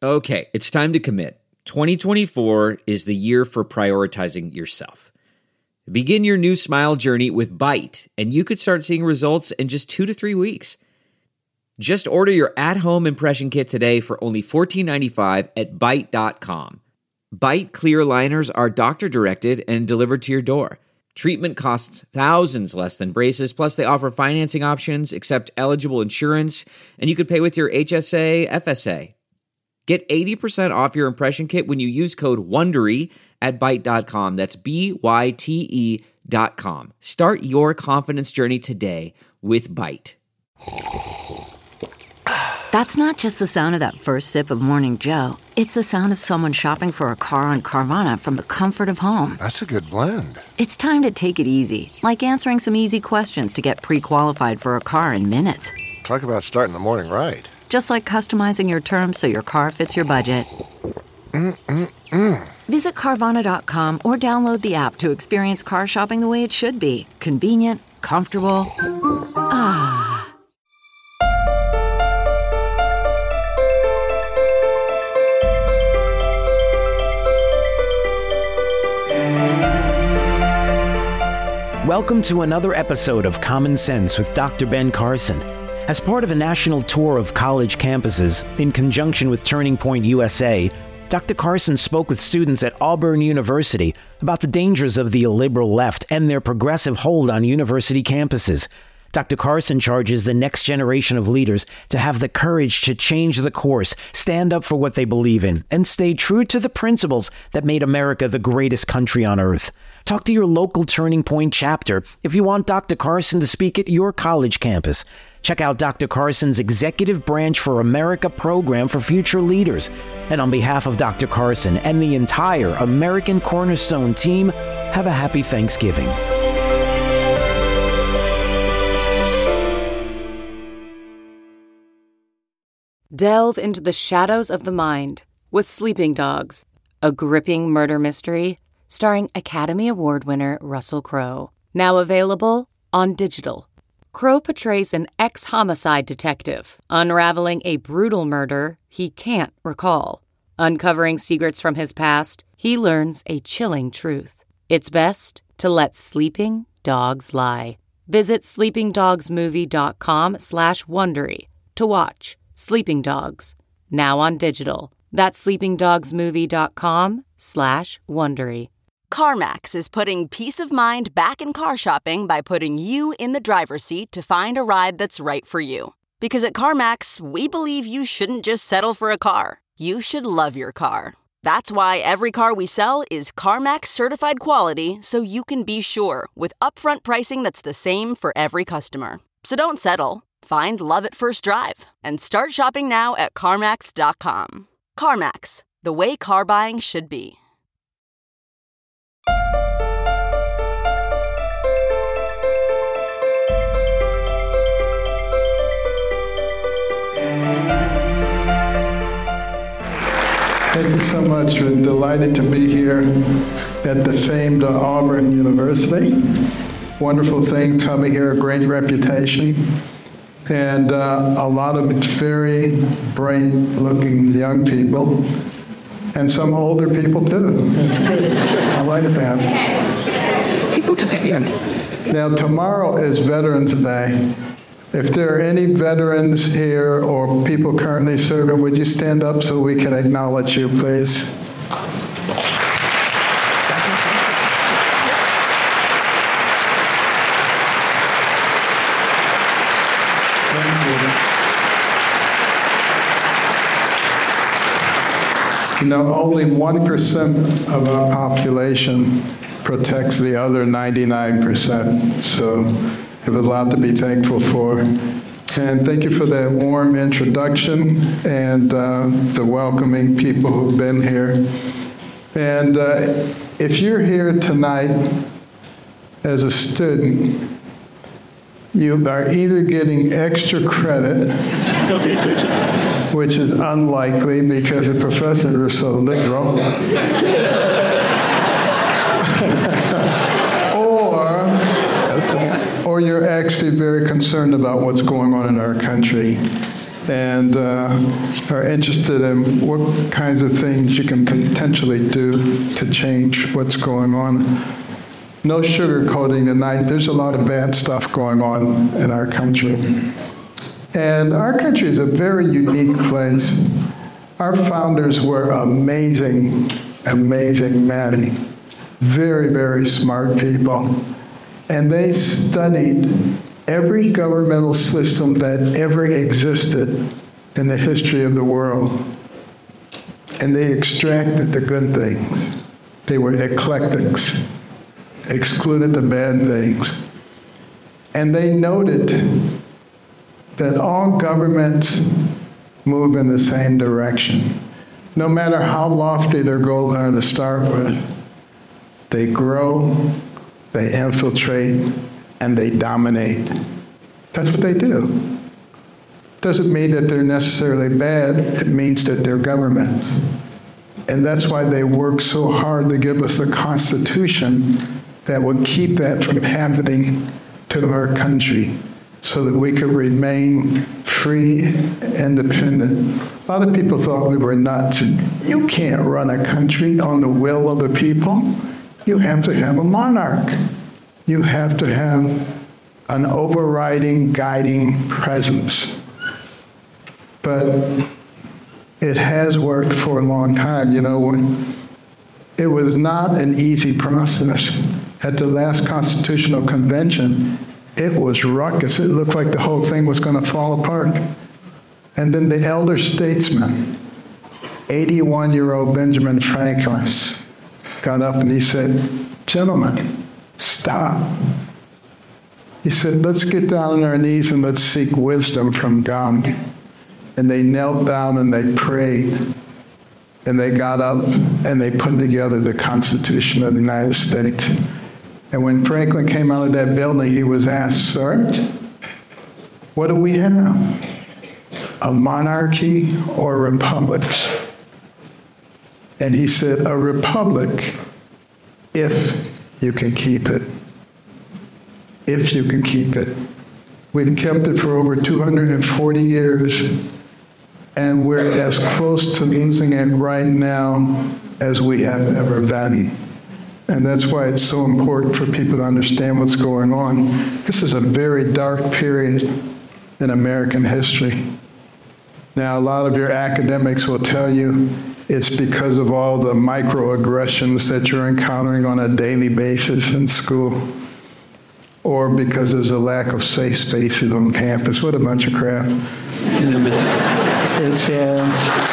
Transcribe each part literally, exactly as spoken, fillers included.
Okay, it's time to commit. twenty twenty-four is the year for prioritizing yourself. Begin your new smile journey with Byte, and you could start seeing results in just two to three weeks. Just order your at-home impression kit today for only fourteen ninety-five at byte dot com. Byte clear aligners are doctor-directed and delivered to your door. Treatment costs thousands less than braces, plus they offer financing options, accept eligible insurance, and you could pay with your H S A, F S A. Get eighty percent off your impression kit when you use code WONDERY at byte dot com. That's B Y T E dot com. Start your confidence journey today with Byte. That's not just the sound of that first sip of Morning Joe. It's the sound of someone shopping for a car on Carvana from the comfort of home. That's a good blend. It's time to take it easy, like answering some easy questions to get pre-qualified for a car in minutes. Talk about starting the morning right. Just like customizing your terms so your car fits your budget. Mm-mm-mm. Visit Carvana dot com or download the app to experience car shopping the way it should be. Convenient, comfortable. Ah. Welcome to another episode of Common Sense with Doctor Ben Carson. As part of a national tour of college campuses, in conjunction with Turning Point U S A, Doctor Carson spoke with students at Auburn University about the dangers of the illiberal left and their progressive hold on university campuses. Doctor Carson charges the next generation of leaders to have the courage to change the course, stand up for what they believe in, and stay true to the principles that made America the greatest country on earth. Talk to your local Turning Point chapter if you want Doctor Carson to speak at your college campus. Check out Doctor Carson's Executive Branch for America program for future leaders. And on behalf of Doctor Carson and the entire American Cornerstone team, have a happy Thanksgiving. Delve into the shadows of the mind with Sleeping Dogs, a gripping murder mystery starring Academy Award winner Russell Crowe. Now available on digital. Crowe portrays an ex-homicide detective unraveling a brutal murder he can't recall. Uncovering secrets from his past, he learns a chilling truth. It's best to let sleeping dogs lie. Visit sleeping dogs movie dot com slash Wondery to watch Sleeping Dogs, now on digital. That's sleeping dogs movie dot com slash Wondery. CarMax is putting peace of mind back in car shopping by putting you in the driver's seat to find a ride that's right for you. Because at CarMax, we believe you shouldn't just settle for a car. You should love your car. That's why every car we sell is CarMax certified quality, so you can be sure with upfront pricing that's the same for every customer. So don't settle. Find love at first drive and start shopping now at CarMax dot com. CarMax, the way car buying should be. Thank you so much. We're delighted to be here at the famed Auburn University. Wonderful thing coming here, a great reputation, and uh, a lot of very bright-looking young people, and some older people too. That's good. I like that. People to that young. Now, tomorrow is Veterans Day. If there are any veterans here or people currently serving, would you stand up so we can acknowledge you, please? You know, only one percent of our population protects the other ninety-nine percent, so we have a lot to be thankful for. And thank you for that warm introduction and uh, the welcoming people who've been here. And uh, if you're here tonight as a student, you are either getting extra credit, which is unlikely because the professors are so liberal, or, or you're actually very concerned about what's going on in our country. and uh, are interested in what kinds of things you can potentially do to change what's going on. No sugarcoating tonight. There's a lot of bad stuff going on in our country. And our country is a very unique place. Our founders were amazing, amazing men, very, very smart people. And they studied every governmental system that ever existed in the history of the world. And they extracted the good things. They were eclectics, excluded the bad things. And they noted that all governments move in the same direction. No matter how lofty their goals are to start with, they grow, they infiltrate, and they dominate. That's what they do. Doesn't mean that they're necessarily bad, it means that they're governments. And that's why they work so hard to give us a constitution that would keep that from happening to our country, so that we could remain free, independent. A lot of people thought we were nuts. You can't run a country on the will of the people. You have to have a monarch. You have to have an overriding, guiding presence. But it has worked for a long time. You know, it was not an easy process. At the last Constitutional Convention, it was ruckus. It looked like the whole thing was going to fall apart. And then the elder statesman, eighty-one-year-old Benjamin Franklin, got up and he said, "Gentlemen, stop." He said, "Let's get down on our knees and let's seek wisdom from God." And they knelt down and they prayed. And they got up and they put together the Constitution of the United States. And when Franklin came out of that building, he was asked, "Sir, what do we have? A monarchy or republics?" And he said, "A republic, if you can keep it. If you can keep it." We've kept it for over two hundred forty years, and we're as close to losing it right now as we have ever been. And that's why it's so important for people to understand what's going on. This is a very dark period in American history. Now, a lot of your academics will tell you it's because of all the microaggressions that you're encountering on a daily basis in school, or because there's a lack of safe spaces on campus. What a bunch of crap. It's, uh,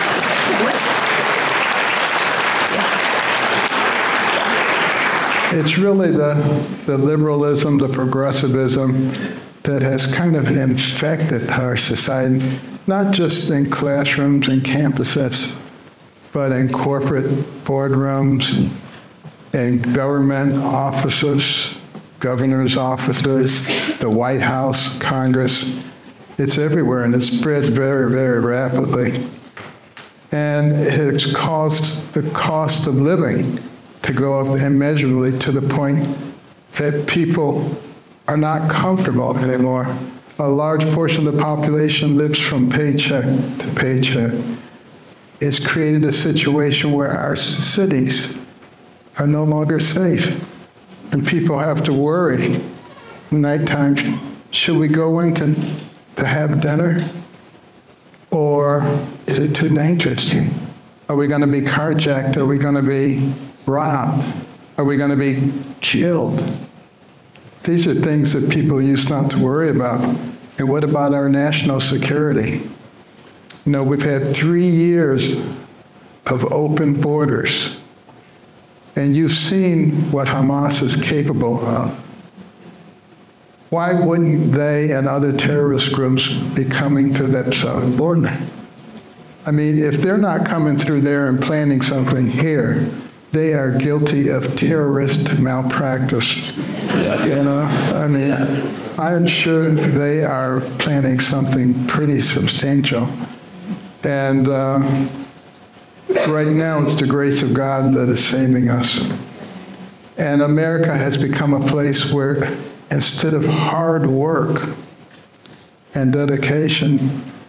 It's really the, the liberalism, the progressivism that has kind of infected our society, not just in classrooms and campuses, but in corporate boardrooms, in government offices, governor's offices, the White House, Congress. It's everywhere, and it's spread very, very rapidly. And it's caused the cost of living to go up immeasurably to the point that people are not comfortable anymore. A large portion of the population lives from paycheck to paycheck. It's created a situation where our cities are no longer safe, and people have to worry nighttime. Should we go in to, to have dinner, or is it too dangerous? Are we going to be carjacked? Are we going to be robbed? Are we going to be killed? These are things that people used not to worry about. And what about our national security? You know, we've had three years of open borders, and you've seen what Hamas is capable of. Why wouldn't they and other terrorist groups be coming to that southern border? I mean, if they're not coming through there and planning something here, they are guilty of terrorist malpractice. You know, I mean, I'm sure they are planning something pretty substantial. And uh, right now, it's the grace of God that is saving us. And America has become a place where instead of hard work and dedication,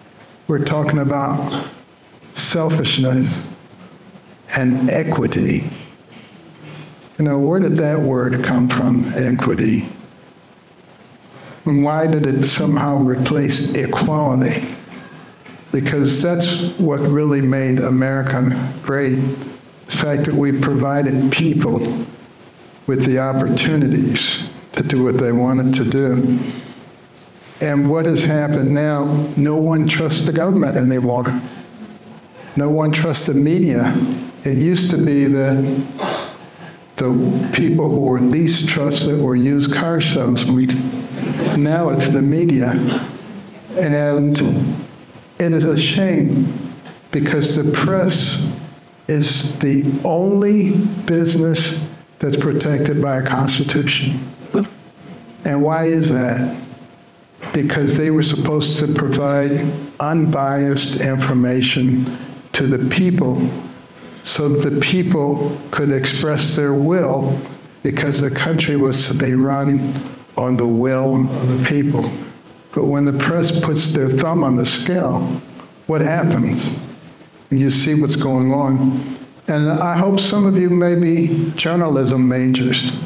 we're talking about selfishness and equity. You know, where did that word come from, equity? And why did it somehow replace equality? Because that's what really made America great. The fact that we provided people with the opportunities to do what they wanted to do. And what has happened now, no one trusts the government anymore. No one trusts the media. It used to be that the people who were least trusted were used car salesmen. Now it's the media. And it is a shame because the press is the only business that's protected by a constitution. And why is that? Because they were supposed to provide unbiased information to the people so the people could express their will, because the country was to be run on the will of the people. But when the press puts their thumb on the scale, what happens? You see what's going on. And I hope some of you may be journalism majors.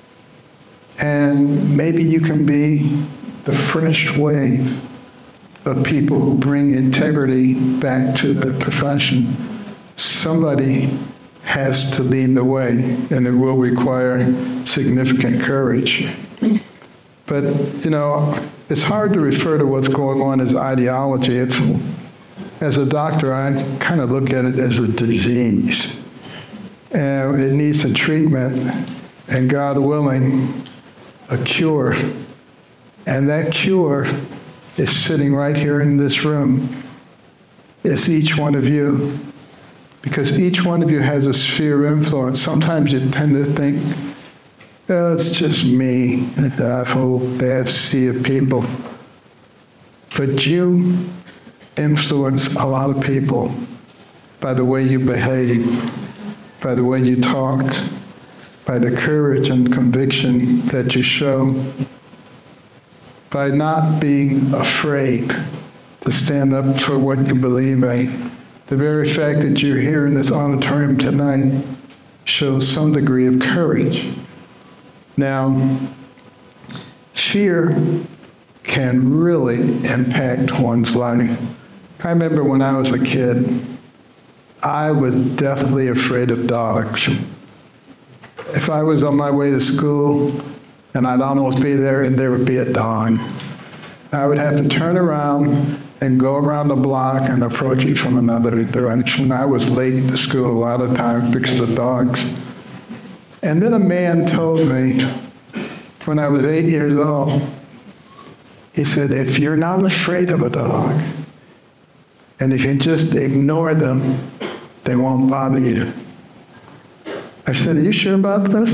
And maybe you can be the fresh wave of people who bring integrity back to the profession. Somebody has to lead the way, and it will require significant courage. But, you know, it's hard to refer to what's going on as ideology. It's, as a doctor, I kind of look at it as a disease. And it needs a treatment, and God willing, a cure. And that cure is sitting right here in this room. It's each one of you. Because each one of you has a sphere of influence. Sometimes you tend to think, oh, it's just me, and that whole bad sea of people. But you influence a lot of people by the way you behave, by the way you talked, by the courage and conviction that you show, by not being afraid to stand up for what you believe in. The very fact that you're here in this auditorium tonight shows some degree of courage. Now, fear can really impact one's life. I remember when I was a kid, I was deathly afraid of dogs. If I was on my way to school and I'd almost be there and there would be a dog, I would have to turn around and go around the block and approach it from another direction. I was late to school a lot of times because of dogs. And then a man told me when I was eight years old, he said, if you're not afraid of a dog, and if you just ignore them, they won't bother you. I said, are you sure about this?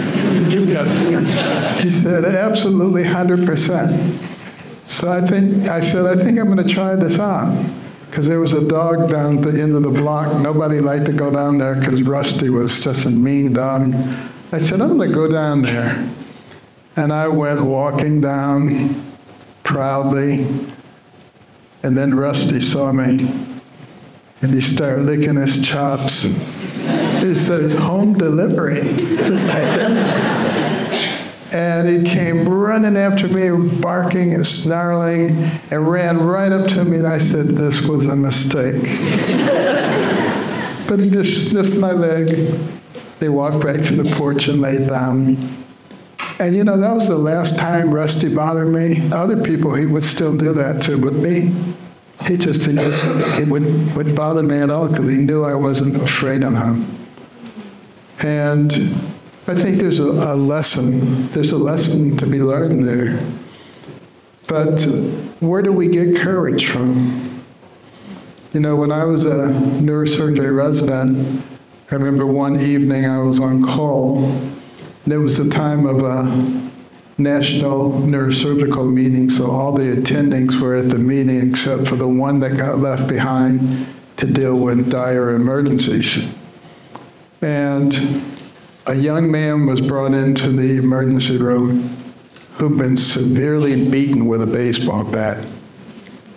He said, absolutely one hundred percent. So I think I said, I think I'm going to try this out. Because there was a dog down at the end of the block. Nobody liked to go down there because Rusty was just a mean dog. I said, I'm going to go down there. And I went walking down proudly. And then Rusty saw me. And he started licking his chops. He said, it's home delivery. Just like that. And he came running after me, barking and snarling, and ran right up to me, and I said, this was a mistake. But he just sniffed my leg. They walked back to the porch and laid down. And, you know, that was the last time Rusty bothered me. Other people, he would still do that to, but me, he just, he just it wouldn't, wouldn't bother me at all because he knew I wasn't afraid of him. And I think there's a, a lesson. There's a lesson to be learned there. But where do we get courage from? You know, when I was a neurosurgery resident, I remember one evening I was on call, and it was the time of a national neurosurgical meeting, so all the attendings were at the meeting except for the one that got left behind to deal with dire emergencies. And a young man was brought into the emergency room who'd been severely beaten with a baseball bat.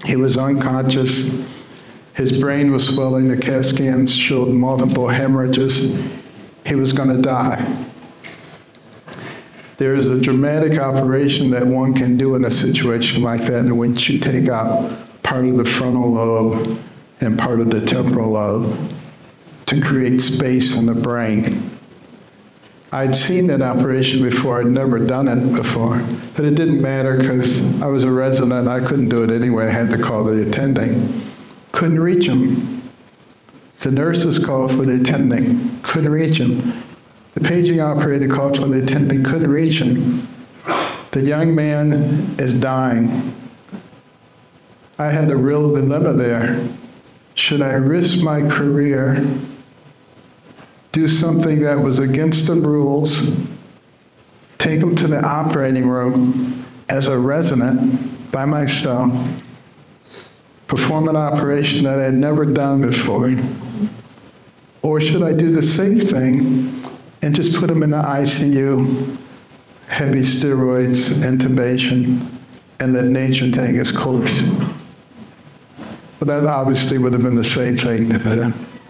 He was unconscious. His brain was swelling. The CAT scans showed multiple hemorrhages. He was going to die. There is a dramatic operation that one can do in a situation like that, in which you take out part of the frontal lobe and part of the temporal lobe to create space in the brain. I'd seen that operation before. I'd never done it before. But it didn't matter because I was a resident. I couldn't do it anyway. I had to call the attending. Couldn't reach him. The nurses called for the attending. Couldn't reach him. The paging operator called for the attending. Couldn't reach him. The young man is dying. I had a real dilemma there. Should I risk my career, do something that was against the rules, take him to the operating room as a resident by myself, perform an operation that I had never done before? Or should I do the same thing and just put him in the I C U, heavy steroids, intubation, and let nature take its course? But that obviously would have been the same thing to do.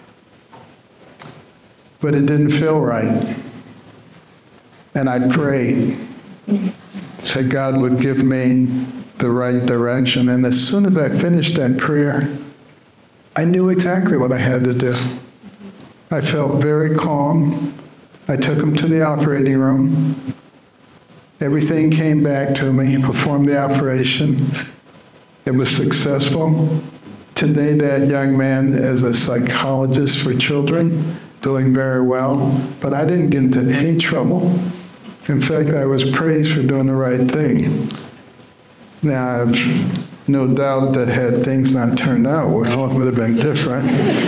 But it didn't feel right. And I prayed, said God would give me the right direction. And as soon as I finished that prayer, I knew exactly what I had to do. I felt very calm. I took him to the operating room. Everything came back to me, performed the operation. It was successful. Today, that young man is a psychologist for children, doing very well, but I didn't get into any trouble. In fact, I was praised for doing the right thing. Now, I've no doubt that had things not turned out well, it would have been different.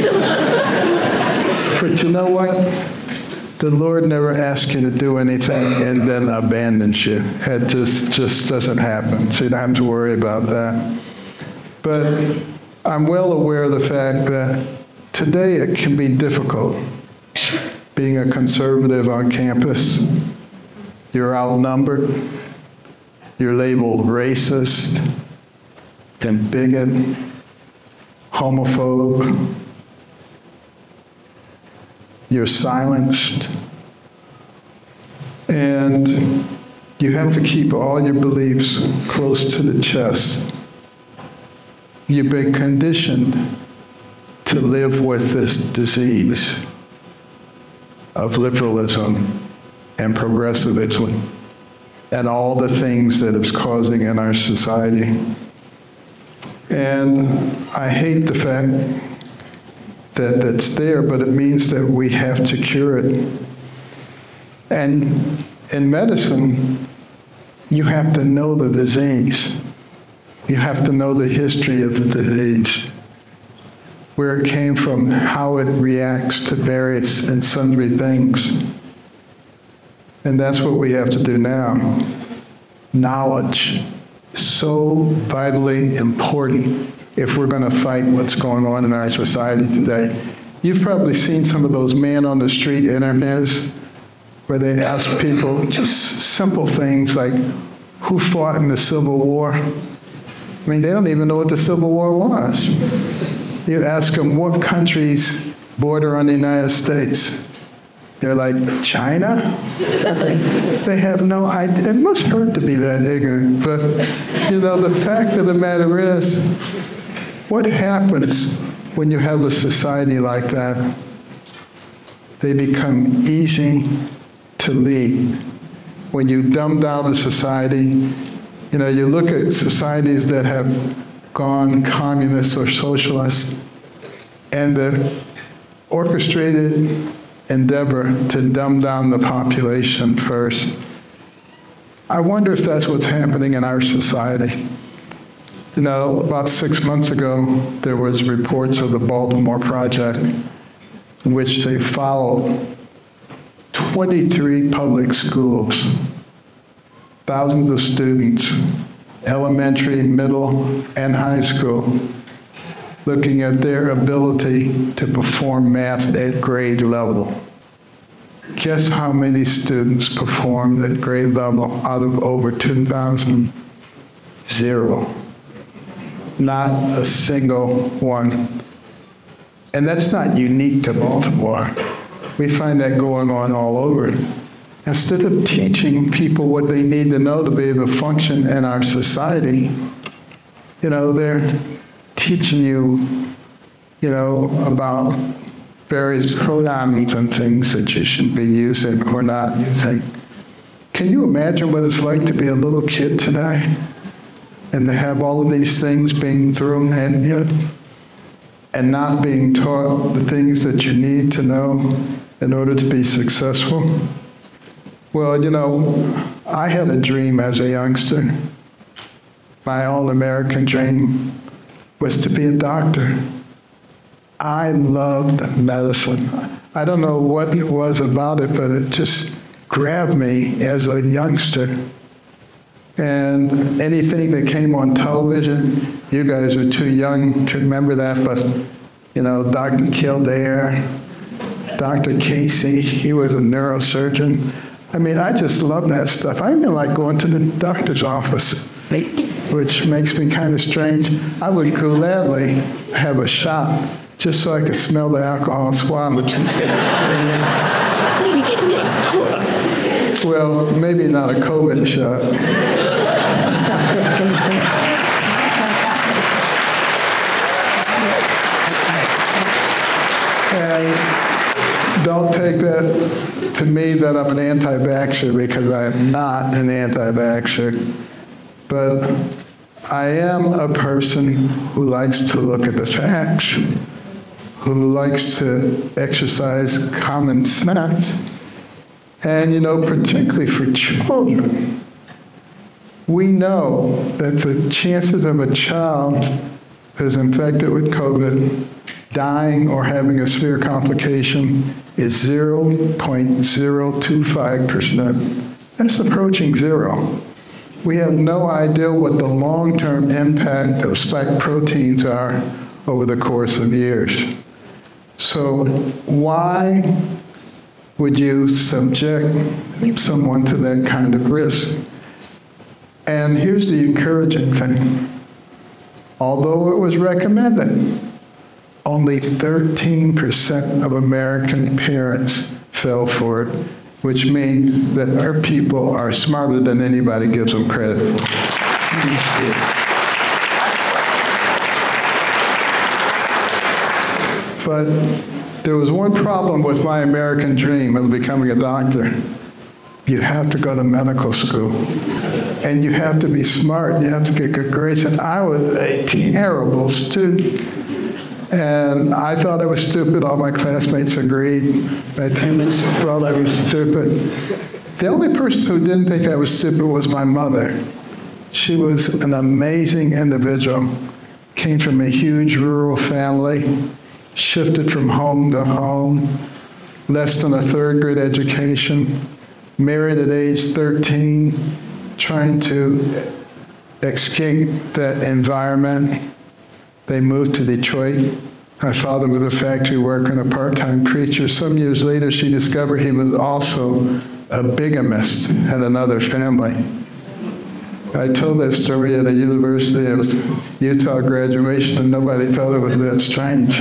But you know what? The Lord never asks you to do anything and then abandons you. It just, just doesn't happen, so you don't have to worry about that. But I'm well aware of the fact that today it can be difficult being a conservative on campus. You're outnumbered. You're labeled racist, and bigot, homophobe. You're silenced. And you have to keep all your beliefs close to the chest. You've been conditioned to live with this disease of liberalism and progressivism and all the things that it's causing in our society. And I hate the fact that that's there, but it means that we have to cure it. And in medicine, you have to know the disease. You have to know the history of the disease, where it came from, how it reacts to various and sundry things. And that's what we have to do now. Knowledge is so vitally important if we're going to fight what's going on in our society today. You've probably seen some of those man on the street interviews where they ask people just simple things like, who fought in the Civil War? I mean, they don't even know what the Civil War was. You ask them, what countries border on the United States? They're like, China? They have no idea. It must hurt to be that ignorant. But, you know, the fact of the matter is, what happens when you have a society like that? They become easy to lead. When you dumb down the society, you know, you look at societies that have gone communist or socialist, and the orchestrated endeavor to dumb down the population first. I wonder if that's what's happening in our society. You know, about six months ago, there was reports of the Baltimore Project in which they followed twenty-three public schools, thousands of students, elementary, middle, and high school, looking at their ability to perform math at grade level. Guess how many students performed at grade level out of over two thousand? Zero. not a single one. And that's not unique to Baltimore. We find that going on all over. Instead of teaching people what they need to know to be able to function in our society, you know, they're teaching you, you know, about various pronouns and things that you should be using or not using. Can you imagine what it's like to be a little kid today and to have all of these things being thrown at you and not being taught the things that you need to know in order to be successful? Well, you know, I had a dream as a youngster. My all-American dream was to be a doctor. I loved medicine. I don't know what it was about it, but it just grabbed me as a youngster. And anything that came on television, you guys are too young to remember that, but, you know, Doctor Kildare, Doctor Casey, he was a neurosurgeon. I mean, I just love that stuff. I even like going to the doctor's office, which makes me kind of strange. I would gladly have a shot just so I could smell the alcohol swab. Well, maybe not a COVID shot. And don't take that to me that I'm an anti-vaxxer, because I am not an anti-vaxxer. But I am a person who likes to look at the facts, who likes to exercise common sense. And, you know, particularly for children, we know that the chances of a child who's infected with COVID dying or having a severe complication is zero point zero two five percent. That's approaching zero. We have no idea what the long-term impact of spike proteins are over the course of years. So why would you subject someone to that kind of risk? And here's the encouraging thing. Although it was recommended, only thirteen percent of American parents fell for it, which means that our people are smarter than anybody gives them credit for. But there was one problem with my American dream of becoming a doctor. You have to go to medical school. And you have to be smart. You have to get good grades. And I was a terrible student. And I thought I was stupid. All my classmates agreed. My teammates thought I was stupid. The only person who didn't think I was stupid was my mother. She was an amazing individual. Came from a huge rural family. Shifted from home to home. Less than a third grade education. Married at age thirteen. Trying to escape that environment. They moved to Detroit. My father was a factory worker and a part-time preacher. Some years later, she discovered he was also a bigamist, had another family. I told that story at a University of Utah graduation, and nobody thought it was that strange.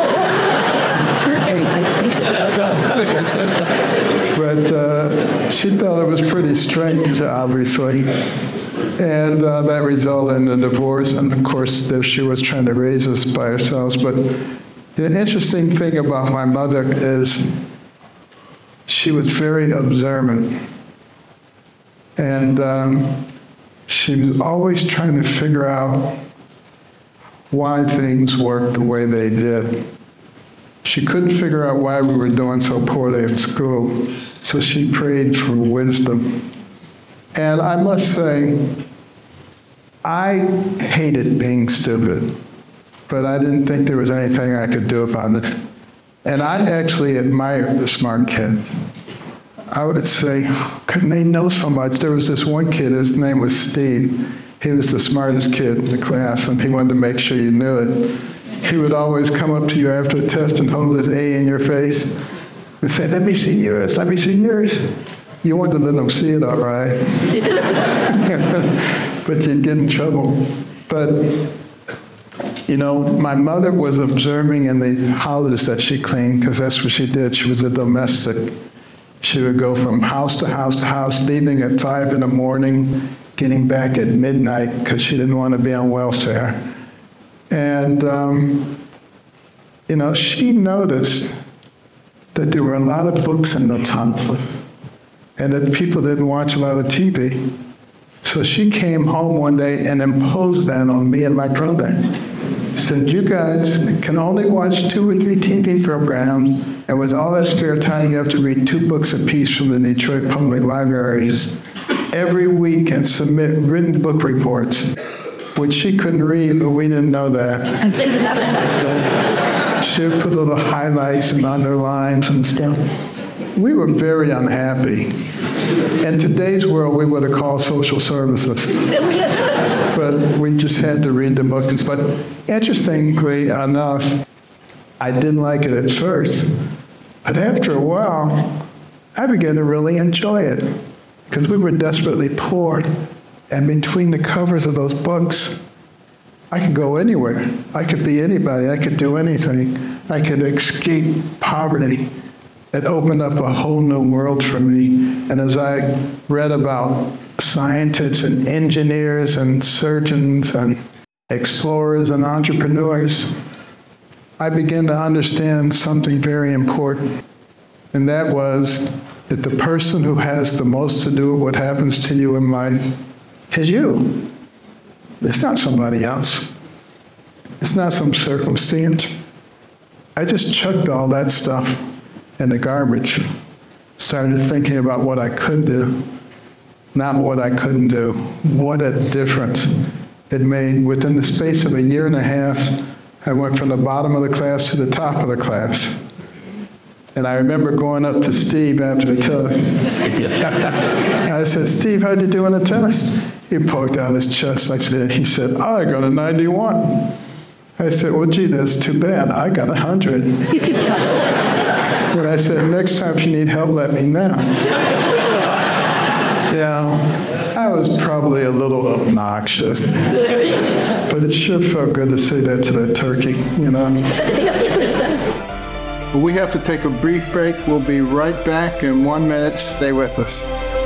But uh, she thought it was pretty strange, obviously. And uh, that resulted in a divorce. And of course, there she was trying to raise us by ourselves. But the interesting thing about my mother is she was very observant. And um, she was always trying to figure out why things worked the way they did. She couldn't figure out why we were doing so poorly at school. So she prayed for wisdom. And I must say, I hated being stupid, but I didn't think there was anything I could do about it. And I actually admired the smart kids. I would say, how couldn't they know so much? There was this one kid, his name was Steve. He was the smartest kid in the class, and he wanted to make sure you knew it. He would always come up to you after a test and hold his A in your face and say, let me see yours, let me see yours. You wanted to let them see it all right. But you'd get in trouble. But You know, my mother was observing in the houses that she cleaned, because that's what she did. She was a domestic. She would go from house to house to house, leaving at five in the morning, getting back at midnight because she didn't want to be on welfare. And, um, you know, she noticed that there were a lot of books in those houses and that people didn't watch a lot of T V. So she came home one day and imposed that on me and my brother. Said, you guys can only watch two or three T V programs, and with all that spare time, you have to read two books apiece from the Detroit Public Libraries every week and submit written book reports, which she couldn't read, but we didn't know that. So she would put little highlights and underlines and stuff. We were very unhappy. In today's world, we would have called social services. But we just had to read the books. But interestingly enough, I didn't like it at first. But after a while, I began to really enjoy it because we were desperately poor. And between the covers of those books, I could go anywhere. I could be anybody. I could do anything. I could escape poverty. It opened up a whole new world for me. And as I read about scientists and engineers and surgeons and explorers and entrepreneurs, I began to understand something very important. And that was that the person who has the most to do with what happens to you in life is you. It's not somebody else. It's not some circumstance. I just chucked all that stuff in the garbage, started thinking about what I could do, not what I couldn't do. What a difference it made. Within the space of a year and a half, I went from the bottom of the class to the top of the class. And I remember going up to Steve after the test. I said, Steve, how'd you do in the test? He poked out his chest. I said, he said, oh, I got a ninety-one. I said, well, gee, that's too bad. I got a one hundred. But I said, next time if you need help, let me know. Yeah, I was probably a little obnoxious. But it sure felt good to say that to the turkey, you know. We have to take a brief break. We'll be right back in one minute. Stay with us.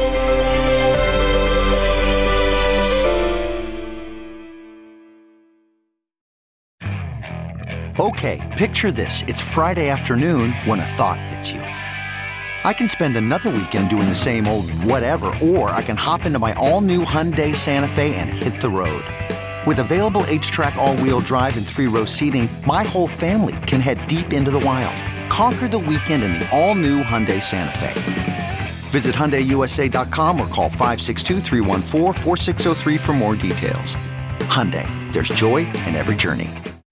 Okay, picture this. It's Friday afternoon when a thought hits you. I can spend another weekend doing the same old whatever, or I can hop into my all-new Hyundai Santa Fe and hit the road. With available H-Track all-wheel drive and three-row seating, my whole family can head deep into the wild. Conquer the weekend in the all-new Hyundai Santa Fe. Visit Hyundai U S A dot com or call five six two, three one four, four six zero three for more details. Hyundai, there's joy in every journey.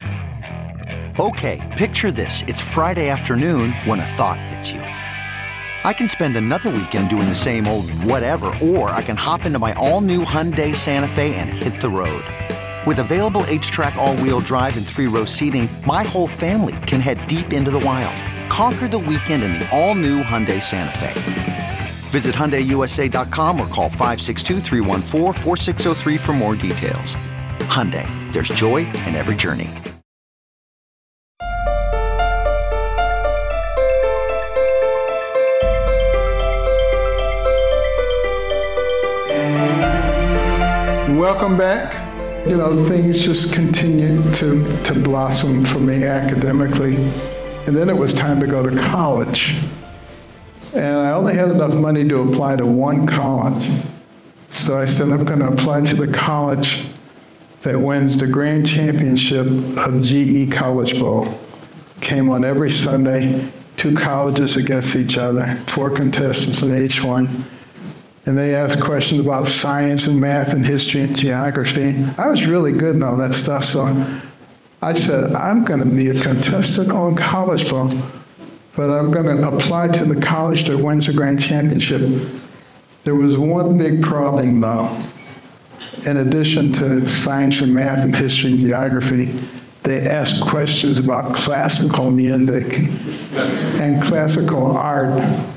Okay, picture this. It's Friday afternoon when a thought hits you. I can spend another weekend doing the same old whatever, or I can hop into my all-new Hyundai Santa Fe and hit the road. With available H-Track all-wheel drive and three-row seating, my whole family can head deep into the wild. Conquer the weekend in the all-new Hyundai Santa Fe. Visit Hyundai U S A dot com or call five six two, three one four, four six zero three for more details. Hyundai, there's joy in every journey. Welcome back. You know, things just continued to, to blossom for me academically. And then it was time to go to college. And I only had enough money to apply to one college. So I said, I'm going to apply to the college that wins the grand championship of G E College Bowl. Came on every Sunday, two colleges against each other, four contestants in each one. And they asked questions about science and math and history and geography. I was really good in all that stuff, so I said, I'm going to be a contestant on College Bowl, but I'm going to apply to the college that wins the grand championship. There was one big problem, though. In addition to science and math and history and geography, they asked questions about classical music and classical art.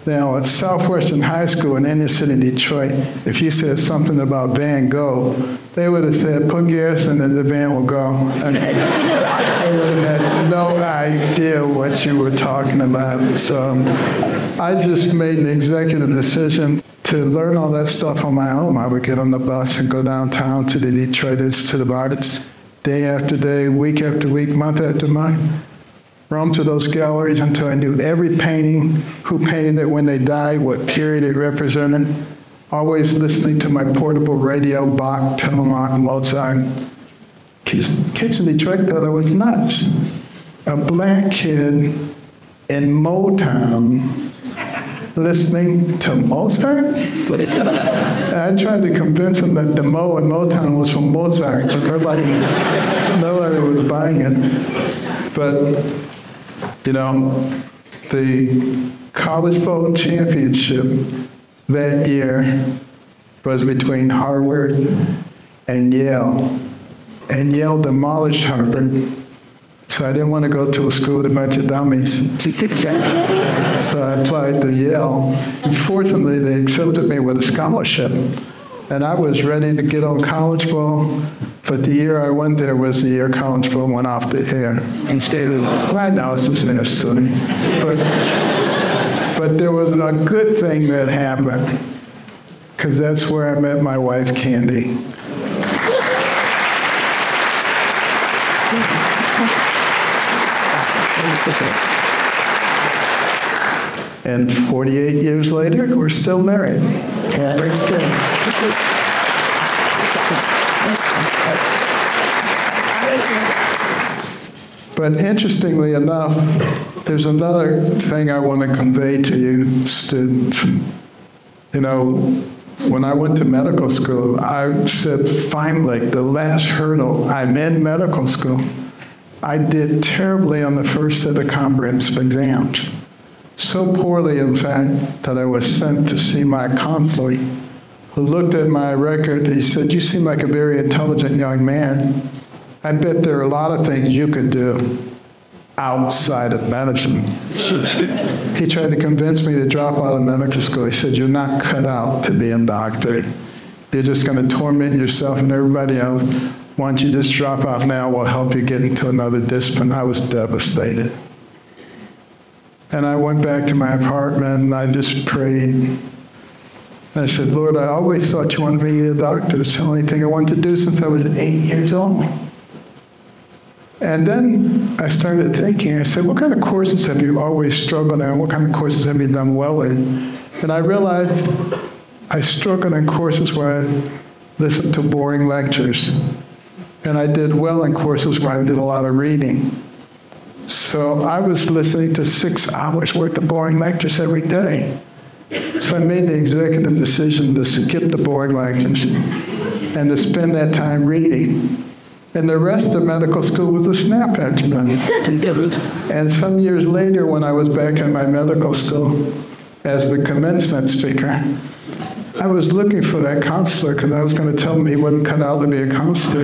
Now, at Southwestern High School in inner city Detroit, if you said something about Van Gogh, they would have said, put gas in and the van will go. And they would have had no idea what you were talking about. So I just made an executive decision to learn all that stuff on my own. I would get on the bus and go downtown to the Detroit Institute of Arts, day after day, week after week, month after month. Roam to those galleries until I knew every painting, who painted it, when they died, what period it represented. Always listening to my portable radio, Bach, Telemark, Mozart. Kids, kids in Detroit thought I was nuts. A black kid in Motown listening to Mozart? I tried to convince them that the Mo in Motown was from Mozart, but nobody, nobody was buying it. But you know, the college football championship that year was between Harvard and Yale. And Yale demolished Harvard, so I didn't want to go to a school with a bunch of dummies. So I applied to Yale. And fortunately, they accepted me with a scholarship. And I was ready to get on college ball, but the year I went there was the year college ball went off the air. Instead of, right now it's just silly. But, but there was a good thing that happened, because that's where I met my wife, Candy. And forty-eight years later, we're still married. Yeah, it's good. But interestingly enough, there's another thing I want to convey to you, students. You know, when I went to medical school, I said, finally, the last hurdle, I'm in medical school. I did terribly on the first set of comprehensive exams. So poorly, in fact, that I was sent to see my consulate, who looked at my record. He said, you seem like a very intelligent young man. I bet there are a lot of things you could do outside of medicine. He tried to convince me to drop out of medical school. He said, you're not cut out to be a doctor. You're just going to torment yourself and everybody else. Why don't you just drop out now? We'll help you get into another discipline. I was devastated. And I went back to my apartment and I just prayed. I said, Lord, I always thought you wanted me to be a doctor. It's the only thing I wanted to do since I was eight years old. And then I started thinking, I said, what kind of courses have you always struggled in? What kind of courses have you done well in? And I realized I struggled in courses where I listened to boring lectures. And I did well in courses where I did a lot of reading. So I was listening to six hours worth of boring lectures every day. So I made the executive decision to skip the boring lectures and to spend that time reading. And the rest of medical school was a snap regimen. And some years later, when I was back in my medical school as the commencement speaker, I was looking for that counselor because I was going to tell him he wasn't cut out to be a counselor.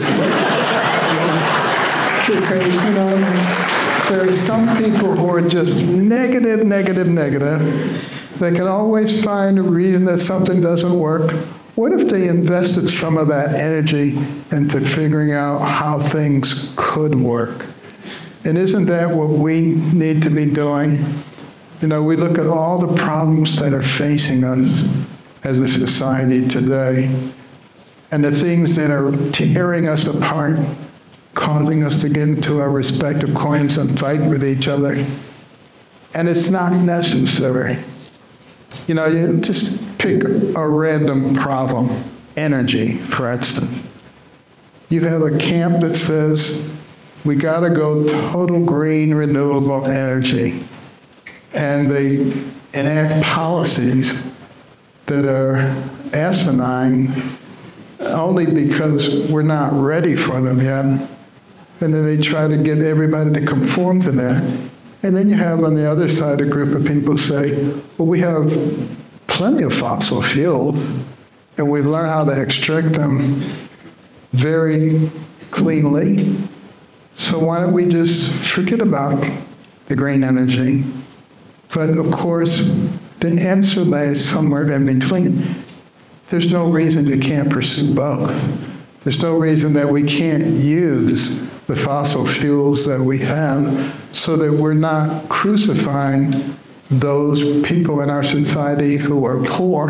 Because, you know, there are some people who are just negative, negative, negative. They can always find a reason that something doesn't work. What if they invested some of that energy into figuring out how things could work? And isn't that what we need to be doing? You know, we look at all the problems that are facing us as a society today, and the things that are tearing us apart, causing us to get into our respective corners and fight with each other. And it's not necessary. You know, you just pick a random problem, energy, for instance. You have a camp that says, we got to go total green, renewable energy. And they enact policies that are asinine only because we're not ready for them yet. And then they try to get everybody to conform to that. And then you have on the other side a group of people say, well, we have plenty of fossil fuels, and we've learned how to extract them very cleanly. So why don't we just forget about the green energy? But of course, The answer lies somewhere in between. There's no reason you can't pursue both. There's no reason that we can't use the fossil fuels that we have so that we're not crucifying those people in our society who are poor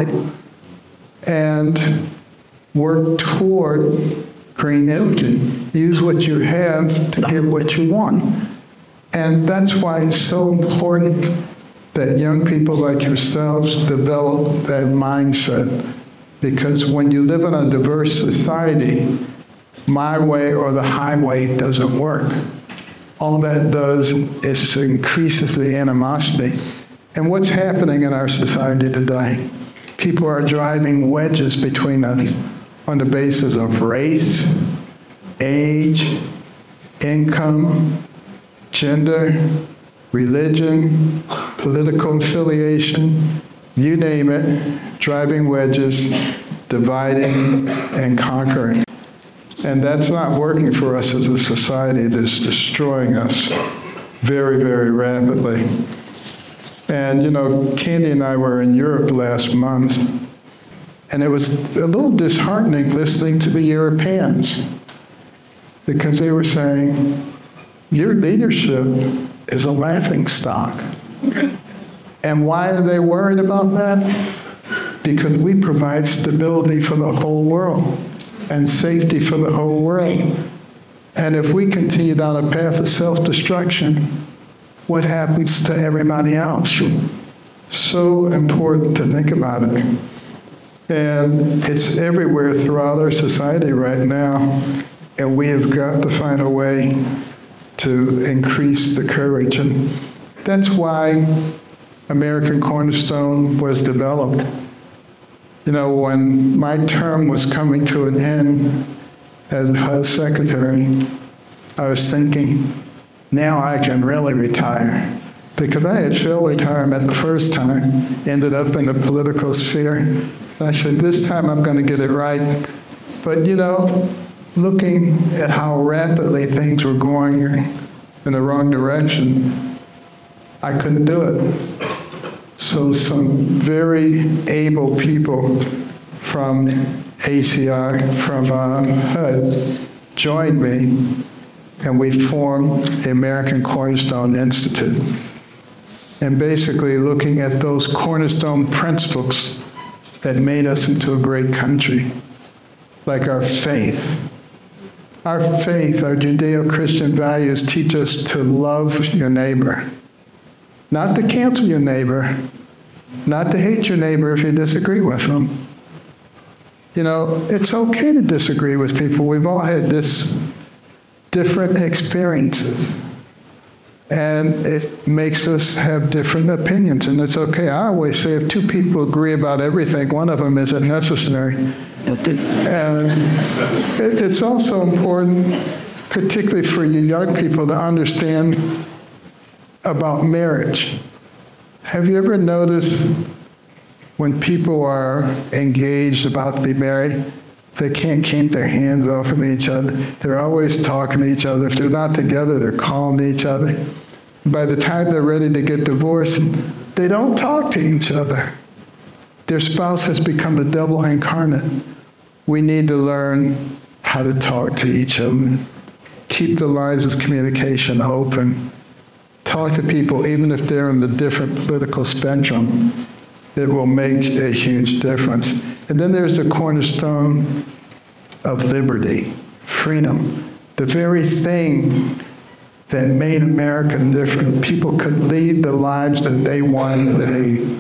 and work toward green energy. Use what you have to get what you want. And that's why it's so important that young people like yourselves develop that mindset. Because when you live in a diverse society, my way or the highway doesn't work. All that does is increases the animosity. And what's happening in our society today? People are driving wedges between us on the basis of race, age, income, gender, religion, political affiliation, you name it, driving wedges, dividing and conquering. And that's not working for us as a society. It is destroying us very, very rapidly. And, you know, Candy and I were in Europe last month, and it was a little disheartening listening to the Europeans, because they were saying, your leadership is a laughingstock. And why are they worried about that? Because we provide stability for the whole world and safety for the whole world. And if we continue down a path of self-destruction, what happens to everybody else? So important to think about it. And it's everywhere throughout our society right now, and we have got to find a way to increase the courage. And that's why American Cornerstone was developed. You know, when my term was coming to an end as Health Secretary, I was thinking, now I can really retire. Because I had failed retirement the first time, ended up in the political sphere. And I said, this time I'm going to get it right. But, you know, looking at how rapidly things were going in the wrong direction, I couldn't do it. So some very able people from A C I, from uh, H U D, joined me, and we formed the American Cornerstone Institute. And basically looking at those cornerstone principles that made us into a great country, like our faith. Our faith, our Judeo-Christian values teach us to love your neighbor. Not to cancel your neighbor, not to hate your neighbor if you disagree with them. You know, it's okay to disagree with people. We've all had this different experiences. And it makes us have different opinions, and it's okay. I always say if two people agree about everything, one of them isn't necessary. And it's also important, particularly for you young people, to understand about marriage. Have you ever noticed when people are engaged about to be married, they can't keep their hands off of each other? They're always talking to each other. If they're not together, they're calling to each other. By the time they're ready to get divorced, they don't talk to each other. Their spouse has become the devil incarnate. We need to learn how to talk to each other. Keep the lines of communication open. Talk to people even if they're in the different political spectrum. It will make a huge difference. And then there's the cornerstone of liberty, freedom. The very thing that made America different. People could lead the lives that they wanted to lead.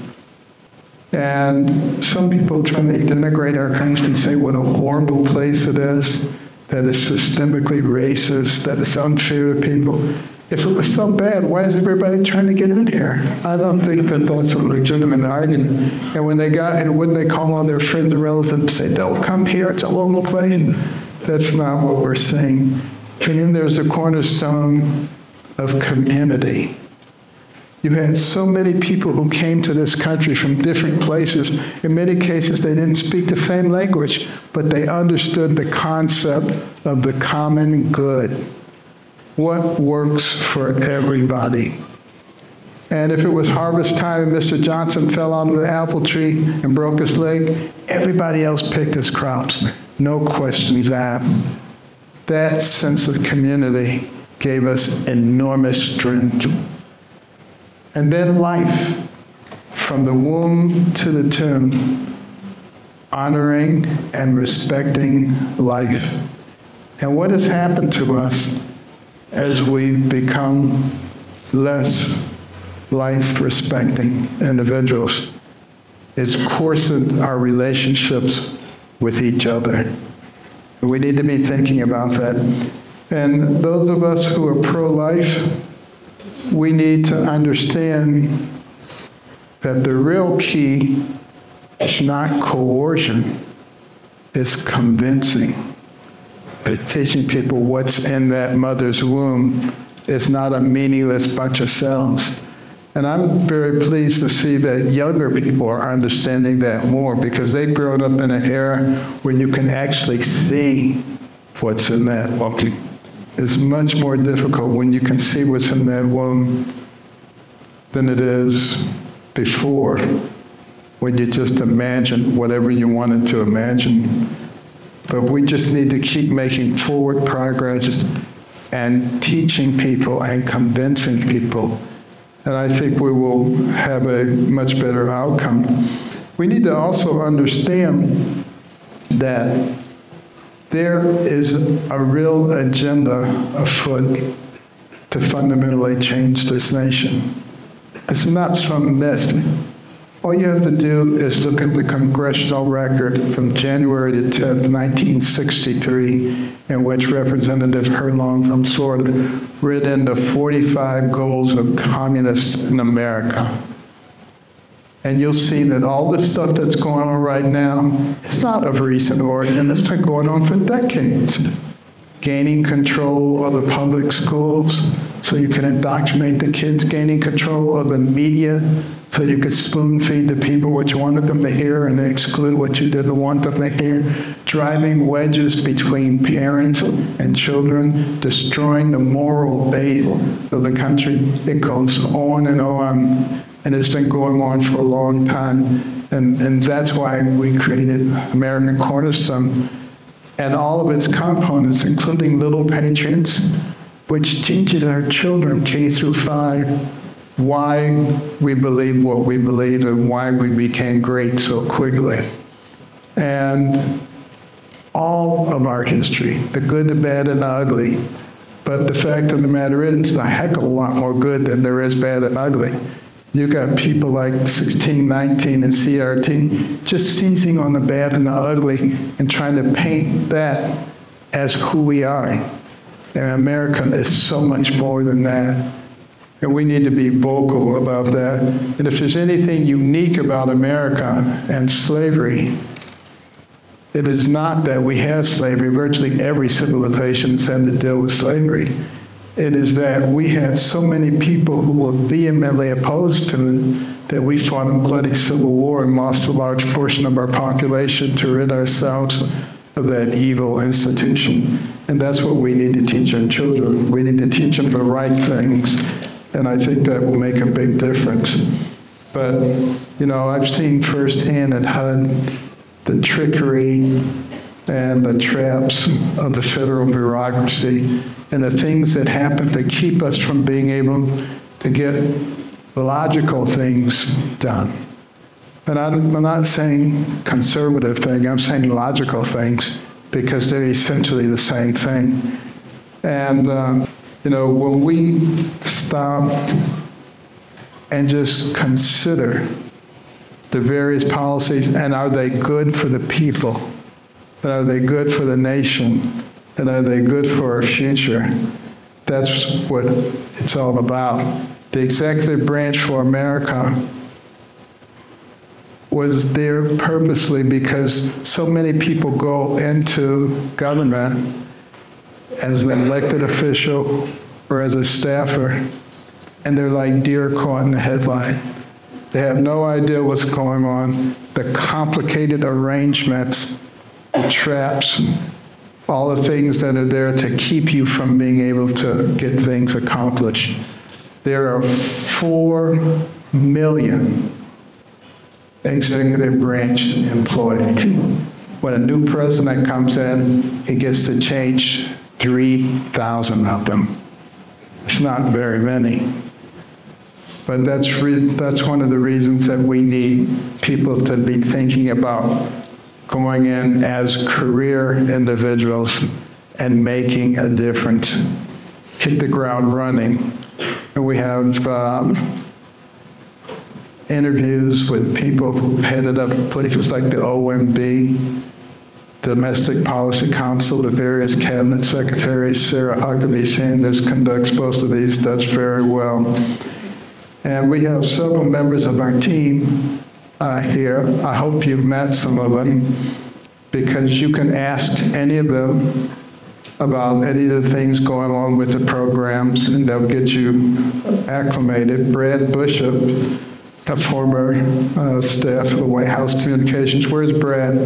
And some people try to denigrate our country and say what a horrible place it is, that it's systemically racist, that it's unfair to people. If it was so bad, why is everybody trying to get in here? I don't think that that's a legitimate argument. And when they got here, wouldn't they call on their friends and relatives and say, don't come here, it's a local place? That's not what we're saying. And then there's the cornerstone of community. You've had so many people who came to this country from different places. In many cases, they didn't speak the same language, but they understood the concept of the common good. What works for everybody? And if it was harvest time and Mister Johnson fell onto the apple tree and broke his leg, everybody else picked his crops. No questions asked. That sense of community gave us enormous strength. And then life, from the womb to the tomb, honoring and respecting life. And what has happened to us as we've become less life-respecting individuals is coarsened our relationships with each other. We need to be thinking about that. And those of us who are pro-life, we need to understand that the real key is not coercion, it's convincing. It's teaching people what's in that mother's womb is not a meaningless bunch of cells. And I'm very pleased to see that younger people are understanding that more, because they've grown up in an era where you can actually see what's in that womb. It's much more difficult when you can see what's in that womb than it is before, when you just imagine whatever you wanted to imagine. But we just need to keep making forward progress and teaching people and convincing people. And I think we will have a much better outcome. We need to also understand that there is a real agenda afoot to fundamentally change this nation. It's not some myth. All you have to do is look at the congressional record from January the tenth, nineteen sixty-three, in which Representative Herlong from Florida read in the forty-five goals of communists in America. And you'll see that all the stuff that's going on right now, it's not of recent origin, it's been going on for decades. Gaining control of the public schools so you can indoctrinate the kids, gaining control of the media so you could spoon feed the people what you wanted them to hear and exclude what you didn't want them to hear, driving wedges between parents and children, destroying the moral base of the country. It goes on and on, and it's been going on for a long time, and, and that's why we created American Cornerstone and all of its components, including Little Patriots, which teaches our children K through five why we believe what we believe and why we became great so quickly. And all of our history, the good, the bad, and the ugly. But the fact of the matter is, it's a heck of a lot more good than there is bad and ugly. You got people like sixteen nineteen and C R T just seizing on the bad and the ugly and trying to paint that as who we are. And America is so much more than that. And we need to be vocal about that. And if there's anything unique about America and slavery, it is not that we had slavery. Virtually every civilization had to deal with slavery. It is that we had so many people who were vehemently opposed to it that we fought a bloody civil war and lost a large portion of our population to rid ourselves of that evil institution. And that's what we need to teach our children. We need to teach them the right things. And I think that will make a big difference. But, you know, I've seen firsthand at H U D the trickery and the traps of the federal bureaucracy and the things that happen to keep us from being able to get logical things done. And I'm not saying conservative things, I'm saying logical things, because they're essentially the same thing. And, uh, you know, when we stop and just consider the various policies, and are they good for the people? And are they good for the nation? And are they good for our future? That's what it's all about. The executive branch for America was there purposely because so many people go into government as an elected official or as a staffer, and they're like deer caught in the headlight. They have no idea what's going on. The complicated arrangements, the traps, all the things that are there to keep you from being able to get things accomplished. There are four million executive branch employees. When a new president comes in, he gets to change three thousand of them. It's not very many. But that's, re- that's one of the reasons that we need people to be thinking about going in as career individuals and making a difference. Hit the ground running. And we have um, interviews with people who headed up places like the O M B, Domestic Policy Council, the various cabinet secretaries. Sarah Huckabee Sanders conducts most of these, does very well. And we have several members of our team uh, here. I hope you've met some of them, because you can ask any of them about any of the things going on with the programs, and they'll get you acclimated. Brad Bishop, a former uh, staff of the White House Communications. Where's Brad?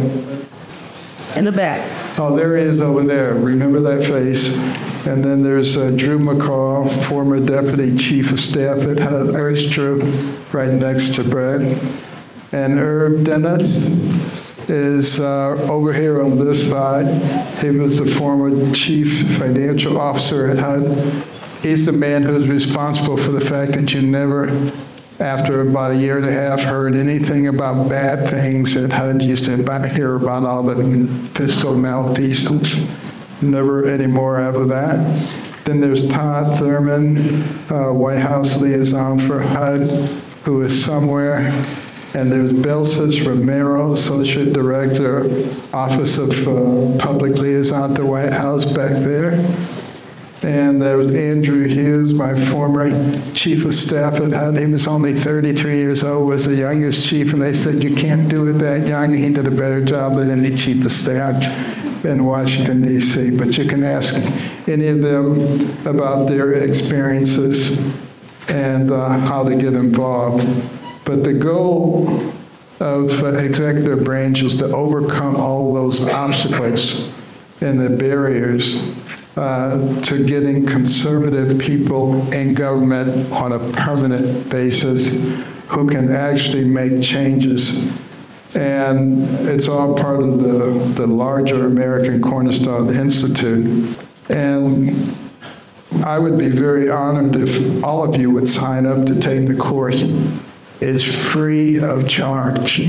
In the back. Oh, there he is over there. Remember that face. And then there's uh, Drew McCall, former Deputy Chief of Staff at H U D. There's Drew, right next to Brad. And Herb Dennis is uh, over here on this side. He was the former Chief Financial Officer at H U D. He's the man who's responsible for the fact that you never, after about a year and a half, heard anything about bad things at H U D. You said, I hear about all the fiscal malfeasance. Never any more after that. Then there's Todd Thurman, uh, White House liaison for H U D, who is somewhere. And there's Belsis Romero, Associate Director, Office of uh, Public Liaison at the White House back there. And there was Andrew Hughes, my former Chief of Staff at H U D. He was only thirty-three years old, was the youngest chief, and they said, you can't do it that young. He did a better job than any Chief of Staff in Washington, D C, but you can ask any of them about their experiences and uh, how to get involved. But the goal of uh, executive branch is to overcome all those obstacles and the barriers uh, to getting conservative people in government on a permanent basis who can actually make changes. And it's all part of the, the larger American Cornerstone Institute. And I would be very honored if all of you would sign up to take the course. It's free of charge.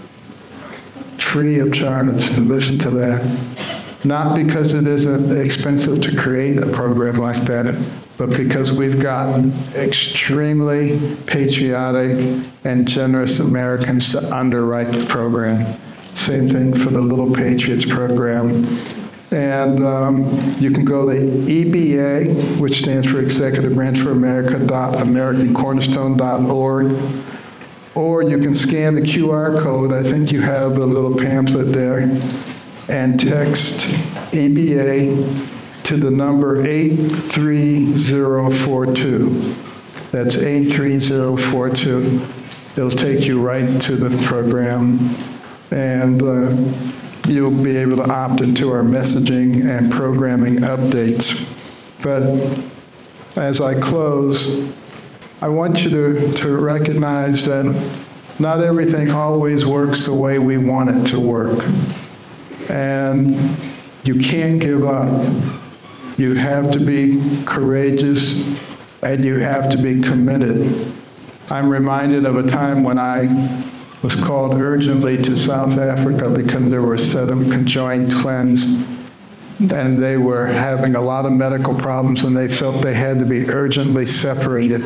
Free of charge. Listen to that. Not because it isn't expensive to create a program like that, but because we've gotten extremely patriotic and generous Americans to underwrite the program. Same thing for the Little Patriots program. And um, you can go to E B A, which stands for Executive Branch for America, dot american cornerstone dot org, or you can scan the Q R code. I think you have a little pamphlet there, and text E B A to the number eight three zero four two. That's eight three zero four two. It'll take you right to the program, and uh, you'll be able to opt into our messaging and programming updates. But as I close, I want you to, to recognize that not everything always works the way we want it to work. And you can't give up. You have to be courageous, and you have to be committed. I'm reminded of a time when I was called urgently to South Africa because there were seven conjoined twins, and they were having a lot of medical problems, and they felt they had to be urgently separated.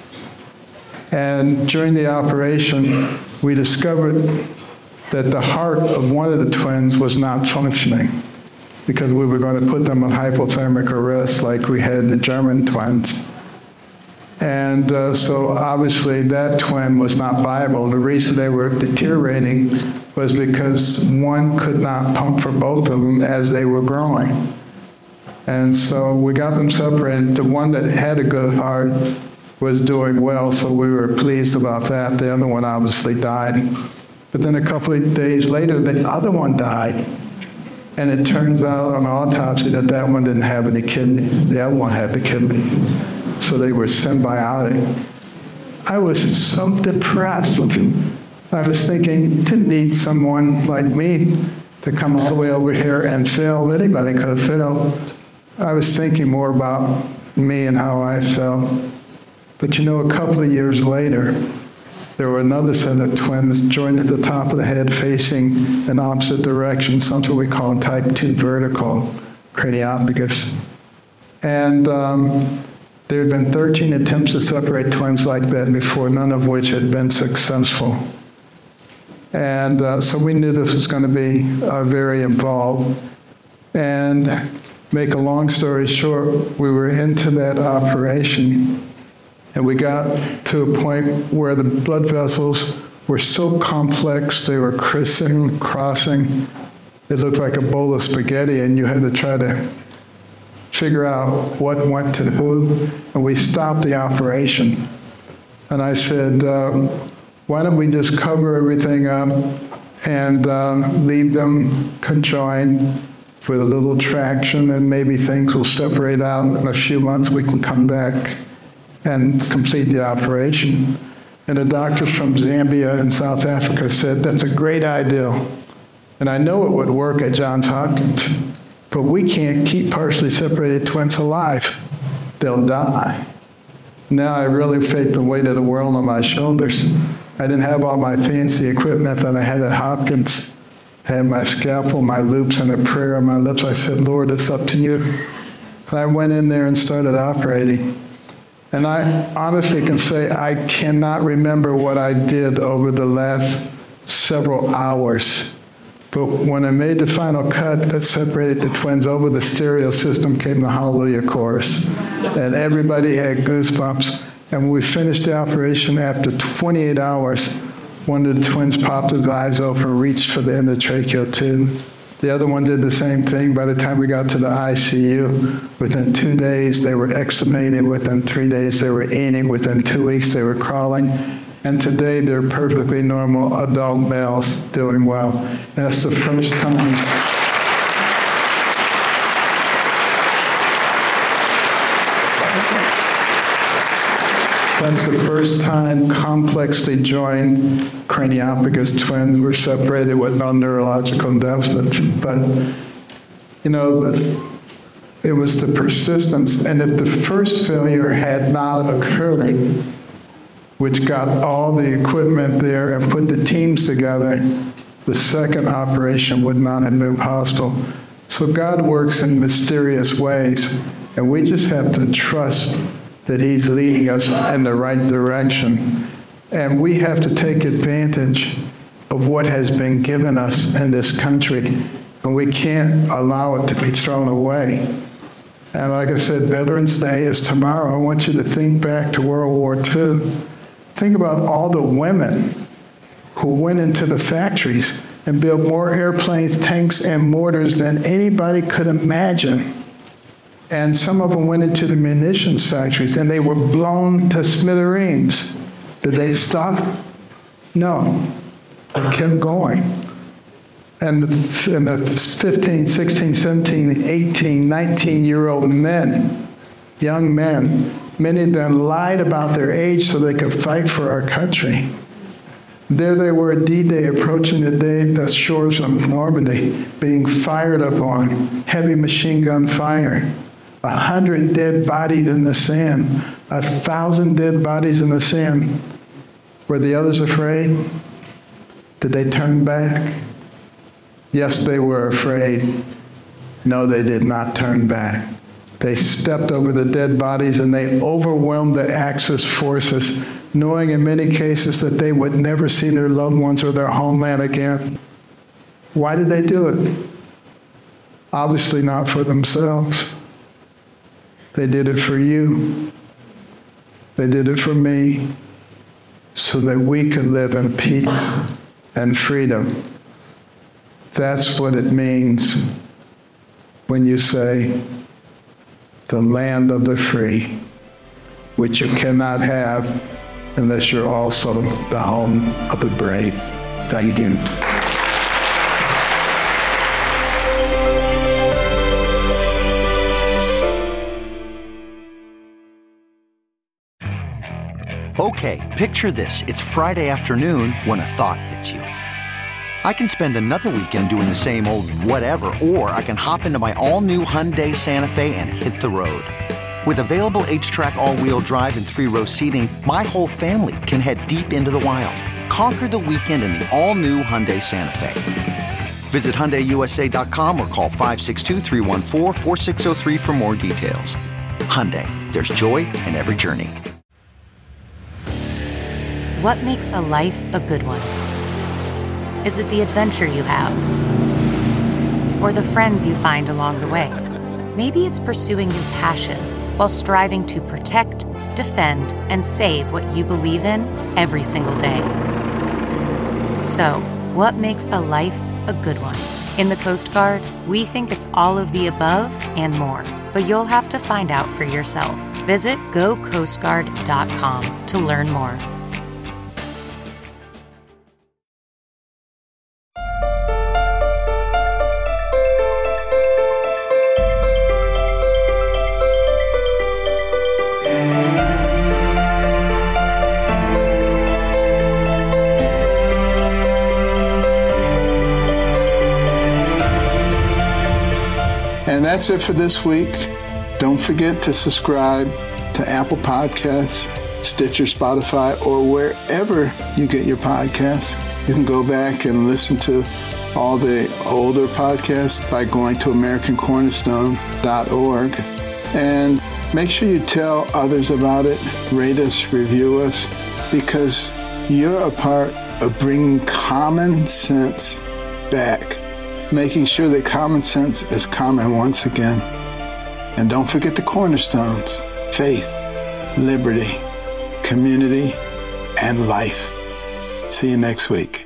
And during the operation, we discovered that the heart of one of the twins was not functioning because we were going to put them on hypothermic arrest like we had the German twins. And uh, so obviously that twin was not viable. The reason they were deteriorating was because one could not pump for both of them as they were growing. And so we got them separated. The one that had a good heart was doing well, so we were pleased about that. The other one obviously died. But then a couple of days later, the other one died. And it turns out on autopsy that that one didn't have any kidneys. The other one had the kidneys. so they were symbiotic. I was so depressed. I was thinking, you didn't need someone like me to come all the way over here and fail. Anybody could have failed. I was thinking more about me and how I felt. But you know, a couple of years later, there were another set of twins joined at the top of the head facing in opposite direction, something we call type two vertical craniophagus. And um, there had been thirteen attempts to separate twins like that before, none of which had been successful. And uh, so we knew this was going to be uh, very involved. And make a long story short, we were into that operation, and we got to a point where the blood vessels were so complex, they were crissing, crossing. It looked like a bowl of spaghetti, and you had to try to figure out what went to who. And we stopped the operation. And I said, uh, why don't we just cover everything up and uh, leave them conjoined with a little traction, and maybe things will separate out. In a few months, we can come back and complete the operation. And the doctors from Zambia and South Africa said, that's a great idea. And I know it would work at Johns Hopkins, but we can't keep partially separated twins alive. They'll die. Now I really felt the weight of the world on my shoulders. I didn't have all my fancy equipment that I had at Hopkins. I had my scalpel, my loops, and a prayer on my lips. I said, Lord, it's up to you. And I went in there and started operating. And I honestly can say I cannot remember what I did over the last several hours. But when I made the final cut that separated the twins over the stereo system, came the Hallelujah chorus. And everybody had goosebumps. And when we finished the operation after twenty-eight hours, one of the twins popped his eyes open, reached for the endotracheal tube. The other one did the same thing. By the time we got to the I C U, within two days they were extubated. Within three days they were eating. Within two weeks they were crawling. And today they're perfectly normal adult males doing well. And that's the first time. That's the first time complexly joined craniophagus twins were separated with no neurological deficits. But, you know, the, it was the persistence. And if the first failure had not occurred, which got all the equipment there and put the teams together, the second operation would not have been possible. So God works in mysterious ways, and we just have to trust that he's leading us in the right direction. And we have to take advantage of what has been given us in this country, and we can't allow it to be thrown away. And like I said, Veterans Day is tomorrow. I want you to think back to World War Two. Think about all the women who went into the factories and built more airplanes, tanks, and mortars than anybody could imagine. And some of them went into the munitions factories, and they were blown to smithereens. Did they stop? No. They kept going. And the fifteen, sixteen, seventeen, eighteen, nineteen-year-old men, young men, many of them lied about their age so they could fight for our country. There they were at D-Day, approaching the day, the shores of Normandy, being fired upon, heavy machine gun fire. A hundred dead bodies in the sand, a thousand dead bodies in the sand. Were the others afraid? Did they turn back? Yes, they were afraid. No, they did not turn back. They stepped over the dead bodies and they overwhelmed the Axis forces, knowing in many cases that they would never see their loved ones or their homeland again. Why did they do it? Obviously not for themselves. They did it for you. They did it for me, so that we could live in peace and freedom. That's what it means when you say, the land of the free, which you cannot have unless you're also the home of the brave. Thank you. Okay, picture this. It's Friday afternoon when a thought hits you. I can spend another weekend doing the same old whatever, or I can hop into my all-new Hyundai Santa Fe and hit the road. With available H-Track all-wheel drive and three-row seating, my whole family can head deep into the wild. Conquer the weekend in the all-new Hyundai Santa Fe. Visit Hyundai U S A dot com or call five six two, three one four, four six zero three for more details. Hyundai, there's joy in every journey. What makes a life a good one? Is it the adventure you have? Or the friends you find along the way? Maybe it's pursuing your passion while striving to protect, defend, and save what you believe in every single day. So, what makes a life a good one? In the Coast Guard, we think it's all of the above and more, but you'll have to find out for yourself. Visit go coast guard dot com to learn more. And that's it for this week. Don't forget to subscribe to Apple Podcasts, Stitcher, Spotify, or wherever you get your podcasts. You can go back and listen to all the older podcasts by going to American Cornerstone dot org. And make sure you tell others about it, rate us, review us, because you're a part of bringing common sense back, making sure that common sense is common once again. And don't forget the cornerstones: faith, liberty, community, and life. See you next week.